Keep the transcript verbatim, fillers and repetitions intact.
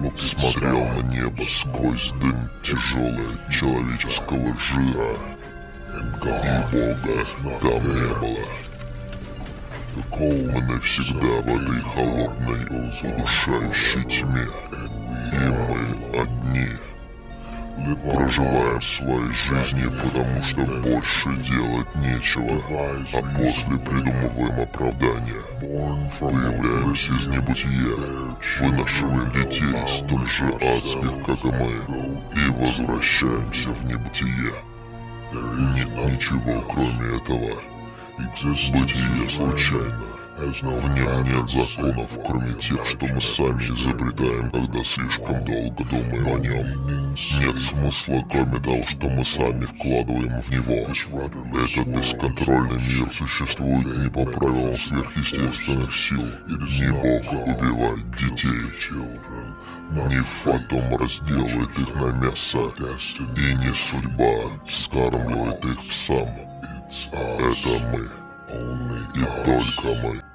смотрел на небо сквозь дым тяжелый от человеческого жира, и Бога там не было. Мы навсегда в этой холодной, удушающей тьме, и мы одни. Проживаем свои жизни, потому что больше делать нечего, а после придумываем оправдания. Появляемся из небытия, вынашиваем детей, столь же адских, как и мы, и возвращаемся в небытие. Нет ничего, кроме этого. Бытие случайно. В нем нет законов, кроме тех, что мы сами изобретаем, когда слишком долго думаем о нем. Нет смысла, кроме того, что мы сами вкладываем в него. Этот бесконтрольный мир существует не по правилам сверхъестественных сил. Не Бог убивает детей, не фантом разделывает их на мясо, и не судьба скармливает их псам. Это мы. И только мы.